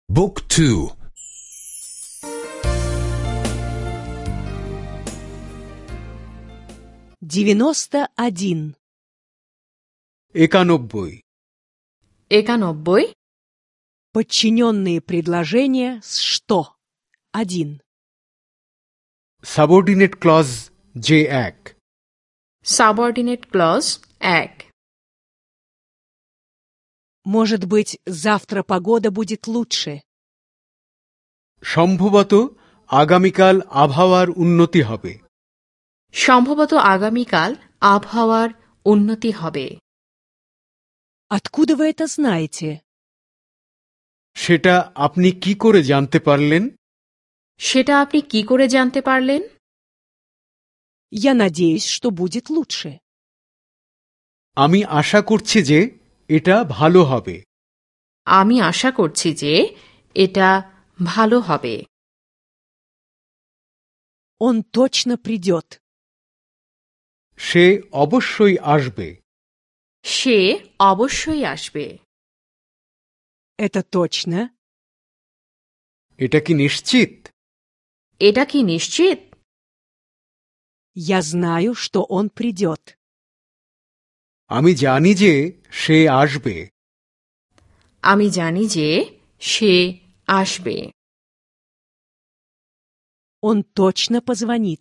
Book 2 91 91 91 Подчиненные предложения с «что». 1. Subordinate clause J1 Subordinate clause 1 Может быть, завтра погода будет лучше. সম্ভবত আগামীকাল আবহাওয়ার উন্নতি হবে সম্ভবত আগামীকাল আবহাওয়ার উন্নতি হবে Откуда вы это знаете? সেটা আপনি কি করে জানতে পারলেন সেটা আপনি কি করে জানতে পারলেন Я надеюсь, что будет лучше. আমি আশা করছি যে এটা ভালো হবে আমি আশা করছি যে এটা ভালো হবে Он точно придет. সে অবশ্যই আসবে সে অবশ্যই আসবে Это точно? এটা কি নিশ্চিত এটা কি নিশ্চিত Я знаю, что он придет. আমি জানি যে সে আসবে আমি জানি যে সে আসবে Он точно позвонит.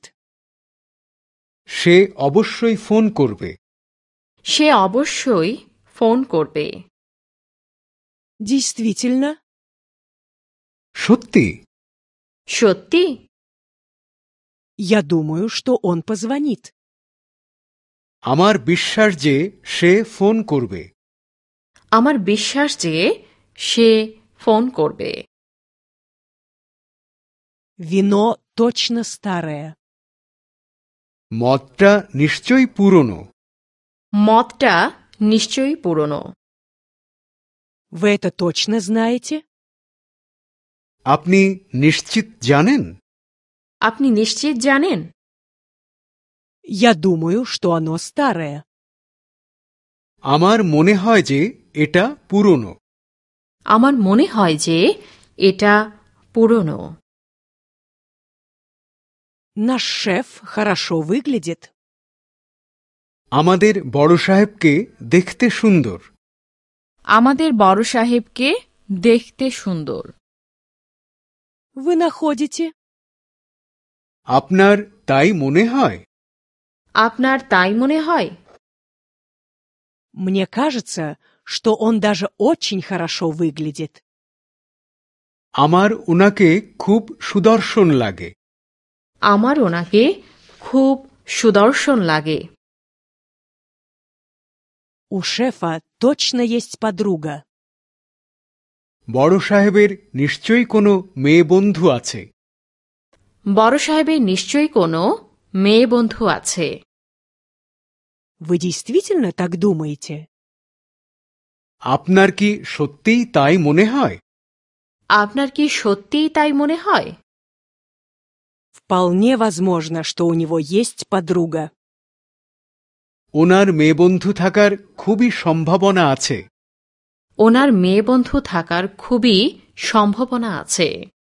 সে অবশ্যই ফোন করবে সে অবশ্যই ফোন করবে Действительно? সত্যি সত্যি Я думаю, что он позвонит. আমার বিশ্বাস যে সে ফোন করবে আমার বিশ্বাস যে সে ফোন করবে Вино точно старое. মদটা নিশ্চয়ই পুরনো মদটা নিশ্চয়ই পুরনো Вы это точно знаете? আপনি নিশ্চিত জানেন আপনি নিশ্চিত জানেন Я думаю, что оно старое. আমার মনে হয় যে এটা পুরনো আমার মনে হয় যে এটা পুরনো Наш шеф хорошо выглядит. আমাদের বড় সাহেবকে দেখতে সুন্দর আমাদের বড় সাহেবকে দেখতে সুন্দর Вы находите? আপনার তাই মনে হয় আপনার তাই মনে হয় Мне кажется, что он даже очень хорошо выглядит. আমার ওনাকে খুব সুদর্শন লাগে আমার ওনাকে খুব সুদর্শন লাগে У шефа точно есть подруга. বড় সাহেবের নিশ্চয়ই কোনো মেয়ে বন্ধু আছে বড় সাহেবের নিশ্চয়ই কোনো মেয়ে বন্ধু আছে Вы действительно так думаете? আপনার কি সত্যিই তাই মনে হয় আপনার কি সত্যিই তাই মনে হয় Вполне возможно, что у него есть подруга. ওনার মেয়ে বন্ধু থাকার খুবই সম্ভাবনা আছে ওনার মেয়ে বন্ধু থাকার খুবই সম্ভাবনা আছে